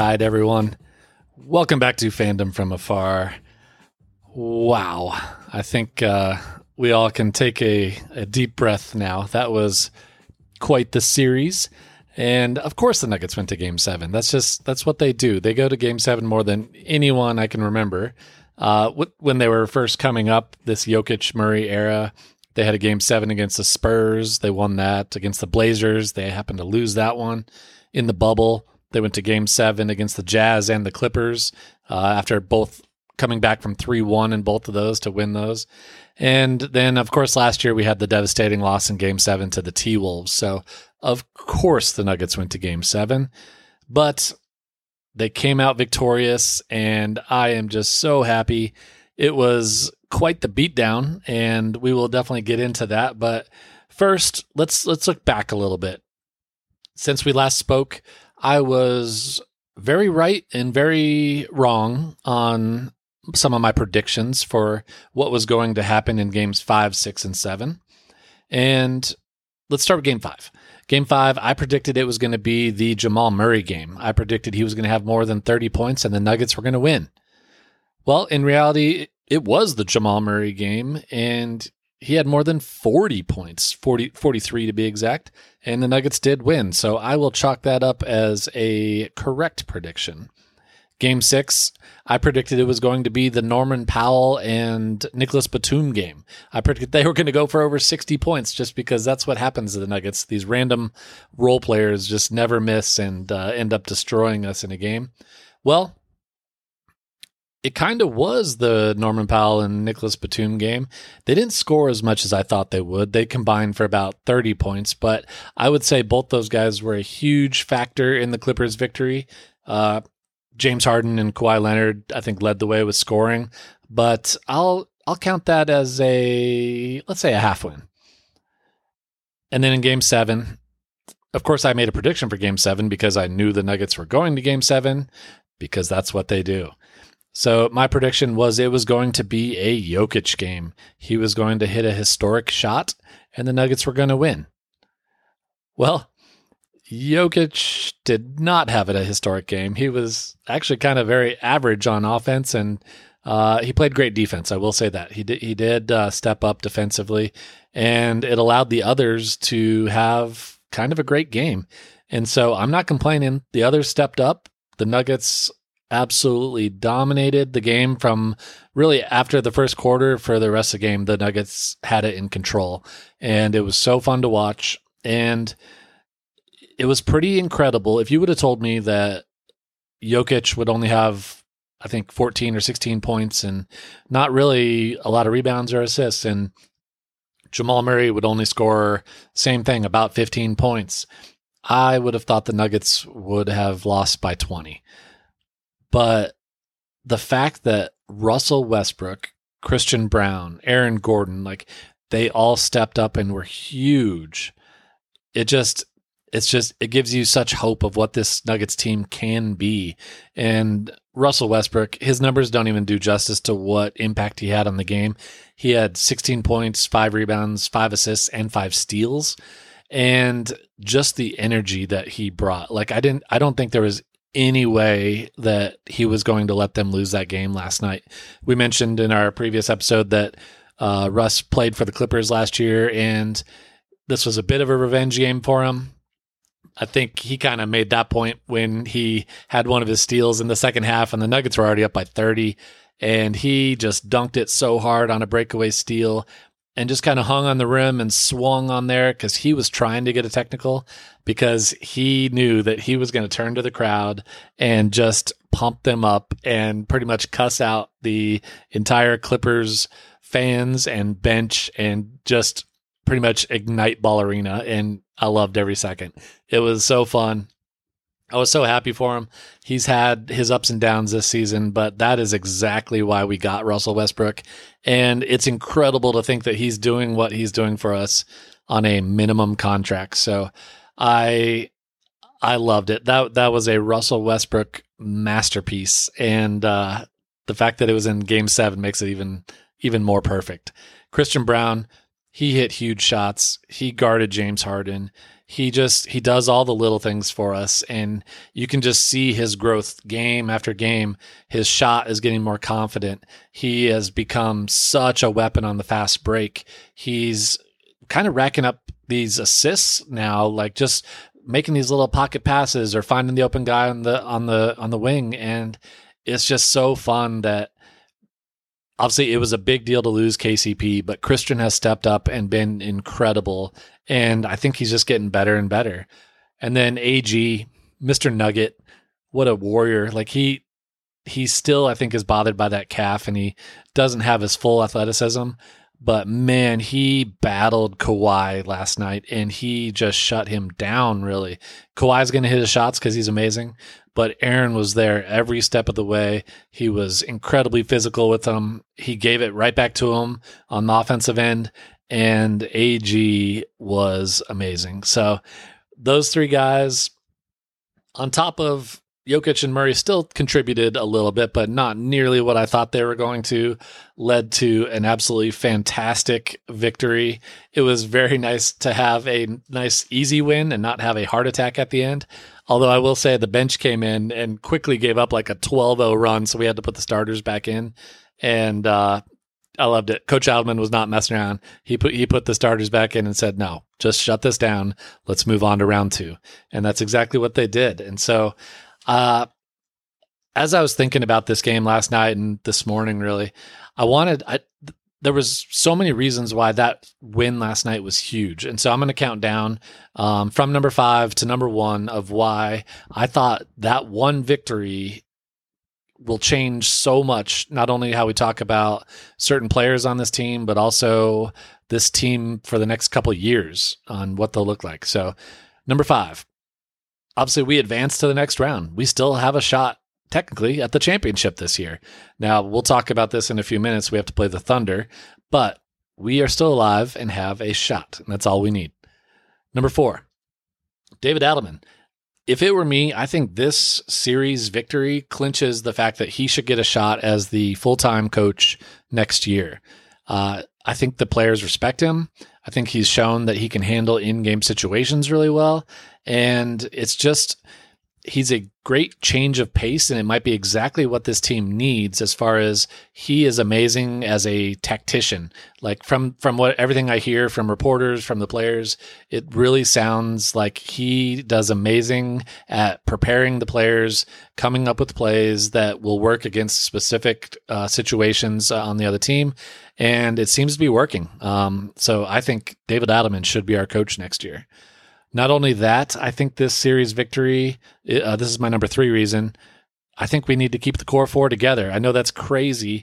right, everyone. Welcome back to Fandom from Afar. Wow. I think we all can take a deep breath now. That was quite the series. And of course the Nuggets went to Game 7. That's what they do. They go to Game 7 more than anyone I can remember. When they were first coming up, this Jokic-Murray era, they had a Game 7 against the Spurs. They won that. Against the Blazers, they happened to lose that one. In the bubble, they went to Game 7 against the Jazz and the Clippers after both coming back from 3-1 in both of those to win those. And then, of course, last year we had the devastating loss in Game 7 to the T-Wolves. So, of course, the Nuggets went to Game 7. But they came out victorious, and I am just so happy. It was quite the beatdown, and we will definitely get into that. But first, let's look back a little bit. Since we last spoke, I was very right and very wrong on some of my predictions for what was going to happen in Games 5, 6, and 7. And let's start with Game 5. Game 5, I predicted it was going to be the Jamal Murray game. I predicted he was going to have more than 30 points and the Nuggets were going to win. Well, in reality, it was the Jamal Murray game, and he had more than 40 points, 43 to be exact, and the Nuggets did win. So I will chalk that up as a correct prediction. Game 6, I predicted it was going to be the Norman Powell and Nicholas Batum game. I predicted they were going to go for over 60 points just because that's what happens to the Nuggets. These random role players just never miss and end up destroying us in a game. Well, it kind of was the Norman Powell and Nicholas Batum game. They didn't score as much as I thought they would. They combined for about 30 points, but I would say both those guys were a huge factor in the Clippers' victory. James Harden and Kawhi Leonard, I think, led the way with scoring, but I'll count that as let's say a half win. And then in Game 7, of course, I made a prediction for Game 7 because I knew the Nuggets were going to Game 7 because that's what they do. So my prediction was it was going to be a Jokic game. He was going to hit a historic shot, and the Nuggets were going to win. Well, Jokic did not have a historic game. He was actually kind of very average on offense, and he played great defense. I will say that. He did step up defensively, and it allowed the others to have kind of a great game. And so I'm not complaining. The others stepped up. The Nuggets absolutely dominated the game from really after the first quarter. For the rest of the game, the Nuggets had it in control, and it was so fun to watch. And it was pretty incredible. If you would have told me that Jokic would only have, I think, 14 or 16 points and not really a lot of rebounds or assists, and Jamal Murray would only score same thing, about 15 points, I would have thought the Nuggets would have lost by 20. But the fact that Russell Westbrook, Christian Brown, Aaron Gordon, they all stepped up and were huge. It gives you such hope of what this Nuggets team can be. And Russell Westbrook, his numbers don't even do justice to what impact he had on the game. He had 16 points, 5 rebounds, 5 assists, and 5 steals. And just the energy that he brought. I don't think there was any way that he was going to let them lose that game last night. We mentioned in our previous episode that Russ played for the Clippers last year, and this was a bit of a revenge game for him. I think he kind of made that point when he had one of his steals in the second half, and the Nuggets were already up by 30, and he just dunked it so hard on a breakaway steal and just kind of hung on the rim and swung on there because he was trying to get a technical because he knew that he was going to turn to the crowd and just pump them up and pretty much cuss out the entire Clippers fans and bench and just pretty much ignite Ball Arena. And I loved every second. It was so fun. I was so happy for him. He's had his ups and downs this season, but that is exactly why we got Russell Westbrook. And it's incredible to think that he's doing what he's doing for us on a minimum contract. So I loved it. That was a Russell Westbrook masterpiece. And the fact that it was in Game 7 makes it even more perfect. Christian Brown, He hit huge shots. He guarded James Harden. He does all the little things for us, and you can just see his growth game after game. His shot is getting more confident. He has become such a weapon on the fast break. He's kind of racking up these assists now, like just making these little pocket passes or finding the open guy on the wing, and it's just so fun that obviously it was a big deal to lose KCP, but Christian has stepped up and been incredible. And I think he's just getting better and better. And then AG, Mr. Nugget, what a warrior. Like he still, I think, is bothered by that calf and he doesn't have his full athleticism. But man, he battled Kawhi last night and he just shut him down, really. Kawhi's going to hit his shots because he's amazing. But Aaron was there every step of the way. He was incredibly physical with him. He gave it right back to him on the offensive end. And AG was amazing. So those three guys, on top of Jokic and Murray, still contributed a little bit, but not nearly what I thought they were going to, led to an absolutely fantastic victory. It was very nice to have a nice, easy win and not have a heart attack at the end. Although I will say the bench came in and quickly gave up like a 12-0 run, so we had to put the starters back in. And I loved it. Coach Alderman was not messing around. He put the starters back in and said, no, just shut this down. Let's move on to round 2. And that's exactly what they did. And so as I was thinking about this game last night and this morning, really, there was so many reasons why that win last night was huge. And so I'm going to count down from number 5 to number 1 of why I thought that one victory will change so much, not only how we talk about certain players on this team, but also this team for the next couple of years on what they'll look like. So number 5, obviously we advanced to the next round. We still have a shot technically at the championship this year. Now we'll talk about this in a few minutes. We have to play the Thunder, but we are still alive and have a shot. And that's all we need. Number 4, David Adelman. If it were me, I think this series victory clinches the fact that he should get a shot as the full-time coach next year. I think the players respect him. I think he's shown that he can handle in-game situations really well. And it's just, he's a great change of pace, and it might be exactly what this team needs as far as he is amazing as a tactician. Like from what everything I hear from reporters, from the players, it really sounds like he does amazing at preparing the players, coming up with plays that will work against specific situations on the other team. And it seems to be working. So I think David Adelman should be our coach next year. Not only that, I think this series victory, this is my number 3 reason, I think we need to keep the core 4 together. I know that's crazy,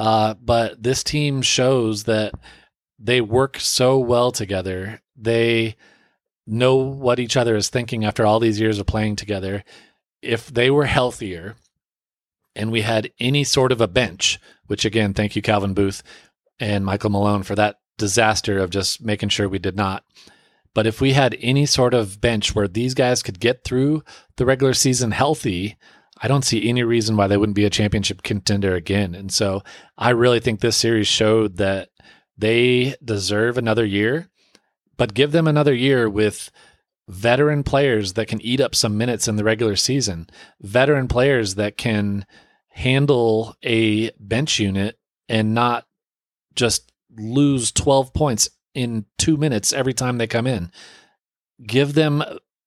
but this team shows that they work so well together. They know what each other is thinking after all these years of playing together. If they were healthier and we had any sort of a bench, which again, thank you, Calvin Booth and Michael Malone, for that disaster of just making sure we did not. But if we had any sort of bench where these guys could get through the regular season healthy, I don't see any reason why they wouldn't be a championship contender again. And so I really think this series showed that they deserve another year, but give them another year with veteran players that can eat up some minutes in the regular season, veteran players that can handle a bench unit and not just lose 12 points in 2 minutes every time they come in. Give them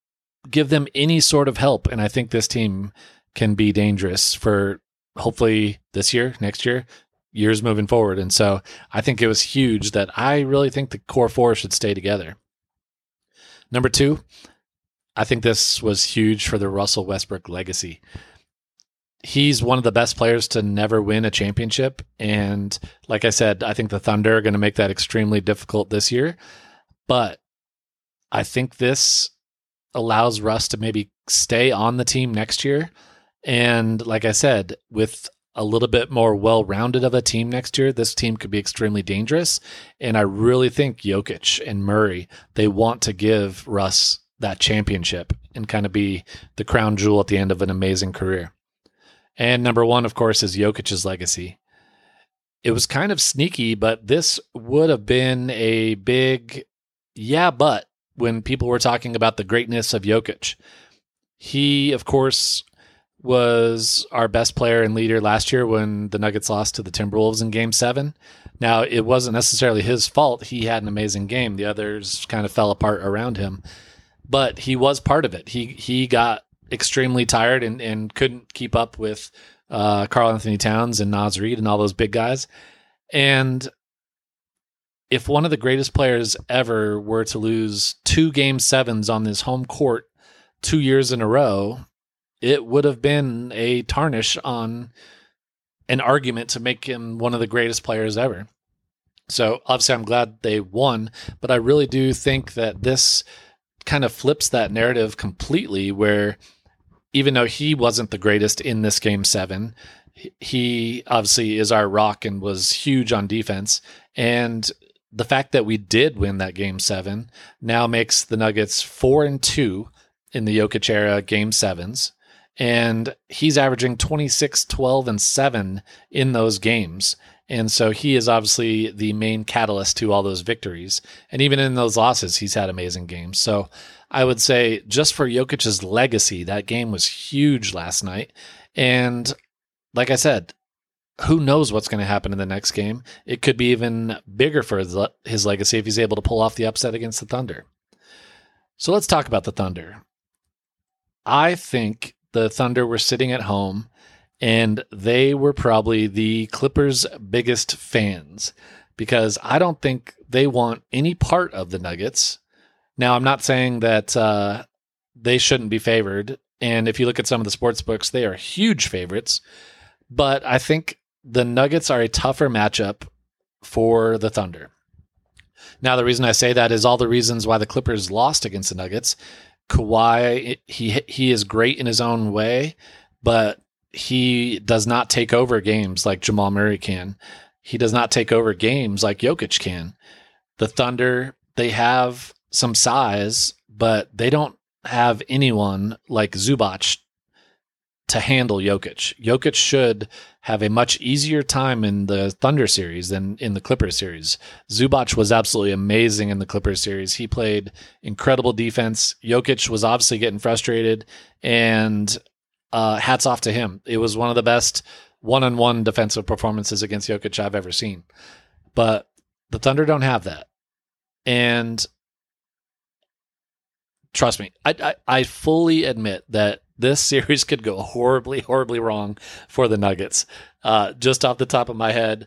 any sort of help, and I think this team can be dangerous for hopefully this year, next year, years moving forward. And so I think it was huge that I really think the core 4 should stay together. Number 2, I think this was huge for the Russell Westbrook legacy. He's one of the best players to never win a championship. And like I said, I think the Thunder are going to make that extremely difficult this year. But I think this allows Russ to maybe stay on the team next year. And like I said, with a little bit more well-rounded of a team next year, this team could be extremely dangerous. And I really think Jokic and Murray, they want to give Russ that championship and kind of be the crown jewel at the end of an amazing career. And number 1, of course, is Jokic's legacy. it was kind of sneaky, but this would have been a big but when people were talking about the greatness of Jokic. He, of course, was our best player and leader last year when the Nuggets lost to the Timberwolves in Game 7. Now, it wasn't necessarily his fault. He had an amazing game. The others kind of fell apart around him. But he was part of it. He got extremely tired and couldn't keep up with Karl Anthony Towns and Naz Reid and all those big guys. And if one of the greatest players ever were to lose 2 Game 7s on this home court 2 years in a row, it would have been a tarnish on an argument to make him one of the greatest players ever. So obviously I'm glad they won, but I really do think that this kind of flips that narrative completely, where even though he wasn't the greatest in this Game 7, he obviously is our rock and was huge on defense. And the fact that we did win that Game 7 now makes the Nuggets 4-2 in the Jokic era Game 7s. And he's averaging 26, 12, and 7 in those games. And so he is obviously the main catalyst to all those victories. And even in those losses, he's had amazing games. So I would say just for Jokic's legacy, that game was huge last night. And like I said, who knows what's going to happen in the next game? It could be even bigger for his legacy if he's able to pull off the upset against the Thunder. So let's talk about the Thunder. I think the Thunder were sitting at home, and they were probably the Clippers' biggest fans, because I don't think they want any part of the Nuggets. Now, I'm not saying that they shouldn't be favored, and if you look at some of the sports books, they are huge favorites, but I think the Nuggets are a tougher matchup for the Thunder. Now, the reason I say that is all the reasons why the Clippers lost against the Nuggets. Kawhi, he is great in his own way, but he does not take over games like Jamal Murray can. He does not take over games like Jokic can. The Thunder, they have some size, but they don't have anyone like Zubac to handle Jokic. Jokic should have a much easier time in the Thunder series than in the Clippers series. Zubac was absolutely amazing in the Clippers series. He played incredible defense. Jokic was obviously getting frustrated, and hats off to him. It was one of the best one-on-one defensive performances against Jokic I've ever seen. But the Thunder don't have that. And trust me, I fully admit that this series could go horribly, horribly wrong for the Nuggets. Just off the top of my head,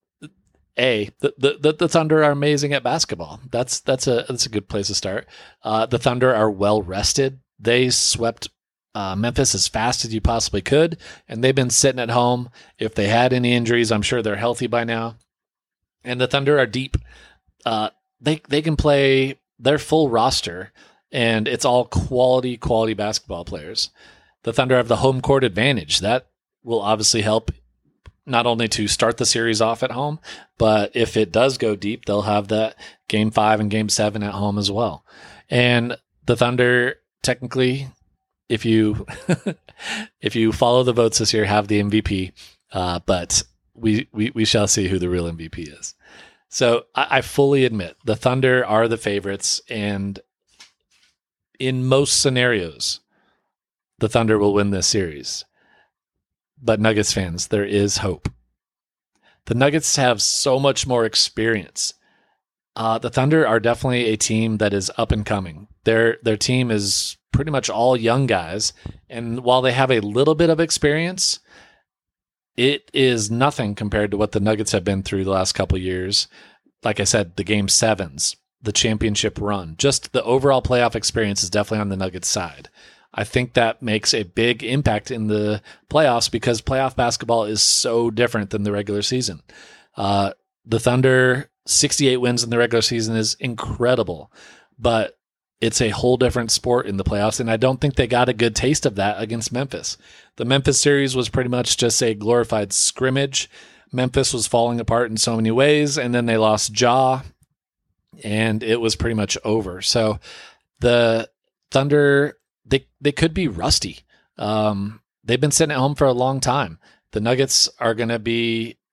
the Thunder are amazing at basketball. That's a good place to start. The Thunder are well rested. They swept Memphis as fast as you possibly could, and they've been sitting at home. If they had any injuries, I'm sure they're healthy by now. And the Thunder are deep. They can play their full roster, and it's all quality basketball players. The Thunder have the home court advantage. That will obviously help not only to start the series off at home, but if it does go deep, they'll have that Game 5 and Game 7 at home as well. And the Thunder, technically, if you if you follow the votes this year, have the MVP, but we shall see who the real MVP is. So I fully admit the Thunder are the favorites, and in most scenarios, the Thunder will win this series. But Nuggets fans, there is hope. The Nuggets have so much more experience. The Thunder are definitely a team that is up and coming. Their team is pretty much all young guys, and while they have a little bit of experience, it is nothing compared to what the Nuggets have been through the last couple of years. Like I said, the Game 7s, the championship run, just the overall playoff experience is definitely on the Nuggets side. I think that makes a big impact in the playoffs because playoff basketball is so different than the regular season. The Thunder, 68 wins in the regular season is incredible, but it's a whole different sport in the playoffs, and I don't think they got a good taste of that against Memphis. The Memphis series was pretty much just a glorified scrimmage. Memphis was falling apart in so many ways, and then they lost Ja, and it was pretty much over. So the Thunder, they could be rusty. They've been sitting at home for a long time. The Nuggets are going to be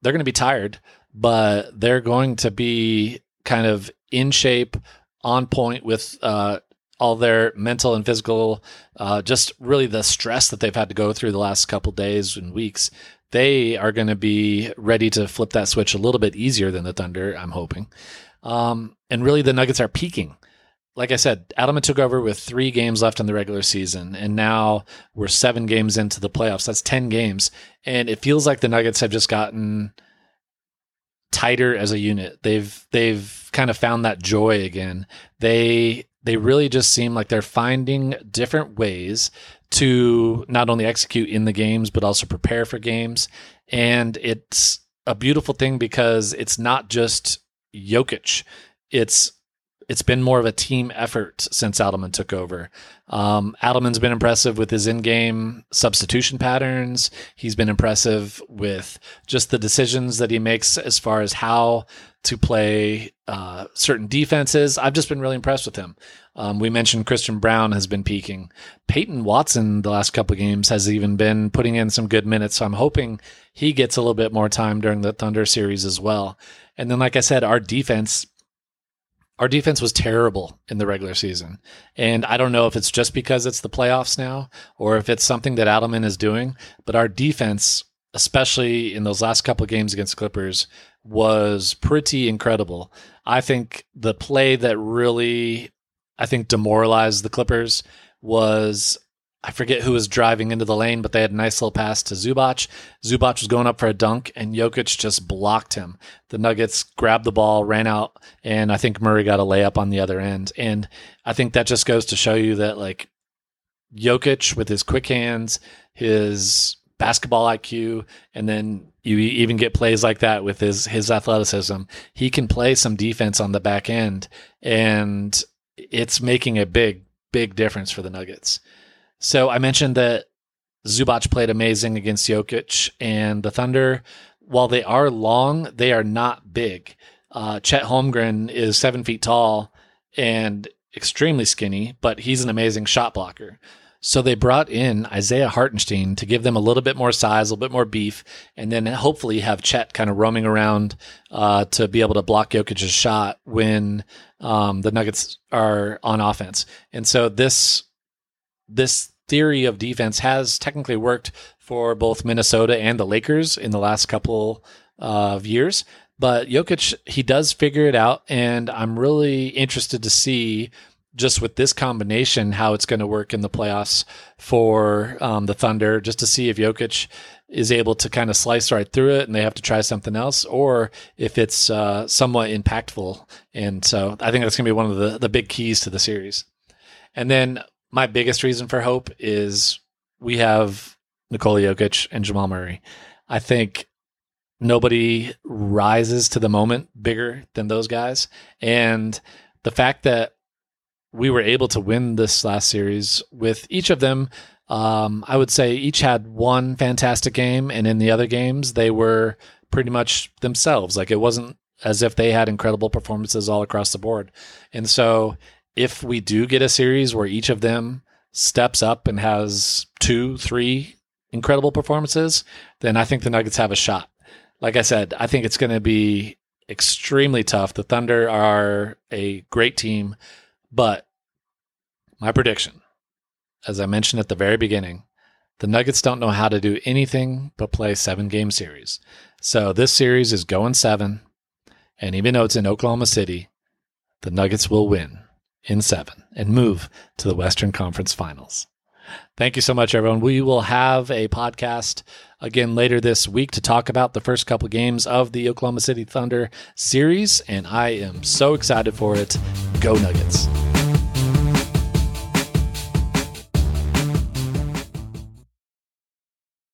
they're going to be tired, but they're going to be kind of in shape, on point with all their mental and physical, just really the stress that they've had to go through the last couple days and weeks. They are going to be ready to flip that switch a little bit easier than the Thunder, I'm hoping. And really the Nuggets are peaking. Like I said, Adelman took over with 3 games left in the regular season, and now we're 7 games into the playoffs. That's 10 games. And it feels like the Nuggets have just gotten tighter as a unit. They've kind of found that joy again. They really just seem like they're finding different ways to not only execute in the games, but also prepare for games. And it's a beautiful thing because it's not just Jokic. It's been more of a team effort since Adelman took over. Adelman's been impressive with his in-game substitution patterns. He's been impressive with just the decisions that he makes as far as how to play certain defenses. I've just been really impressed with him. We mentioned Christian Braun has been peaking. Peyton Watson the last couple of games has even been putting in some good minutes, so I'm hoping he gets a little bit more time during the Thunder series as well. And then, like I said, our defense was terrible in the regular season. And I don't know if it's just because it's the playoffs now or if it's something that Adelman is doing, but our defense, especially in those last couple of games against the Clippers, was pretty incredible. I think the play that really, demoralized the Clippers was, I forget who was driving into the lane, but they had a nice little pass to Zubac. Zubac was going up for a dunk, and Jokic just blocked him. The Nuggets grabbed the ball, ran out, and I think Murray got a layup on the other end. And I think that just goes to show you that, like, Jokic with his quick hands, his basketball IQ, and then you even get plays like that with his athleticism. He can play some defense on the back end, and it's making a big, big difference for the Nuggets. So I mentioned that Zubac played amazing against Jokic, and the Thunder, while they are long, they are not big. Chet Holmgren is 7 feet tall and extremely skinny, but he's an amazing shot blocker. So they brought in Isaiah Hartenstein to give them a little bit more size, a little bit more beef, and then hopefully have Chet kind of roaming around to be able to block Jokic's shot when the Nuggets are on offense. And so this theory of defense has technically worked for both Minnesota and the Lakers in the last couple of years. But Jokic, he does figure it out, and I'm really interested to see just with this combination how it's going to work in the playoffs for the Thunder, just to see if Jokic is able to kind of slice right through it and they have to try something else, or if it's somewhat impactful. And so I think that's going to be one of the big keys to the series. And then my biggest reason for hope is we have Nikola Jokic and Jamal Murray. I think nobody rises to the moment bigger than those guys. And the fact that we were able to win this last series with each of them, I would say each had one fantastic game, and in the other games, they were pretty much themselves. Like, it wasn't as if they had incredible performances all across the board. And so if we do get a series where each of them steps up and has 2-3 incredible performances, then I think the Nuggets have a shot. Like I said, I think it's going to be extremely tough. The Thunder are a great team, but my prediction, as I mentioned at the very beginning, the Nuggets don't know how to do anything but play 7-game series. So this series is going 7, and even though it's in Oklahoma City, the Nuggets will win in 7 and move to the Western Conference Finals. Thank you so much, everyone. We will have a podcast again later this week to talk about the first couple games of the Oklahoma City Thunder series, and I am so excited for it. Go Nuggets.